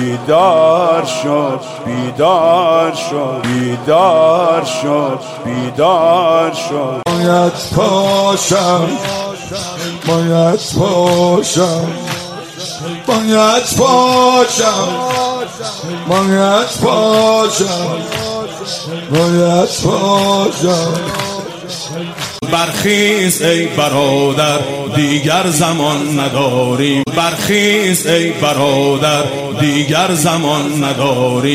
بیدار شد بیدار شد بیدار شد بیدار شد. باید پاشم باید پاشم باید پاشم باید پاشم باید پاشم. برخیز ای برادر دیگر زمان نداریم، برخیز ای برادر دیگر زمان نداریم.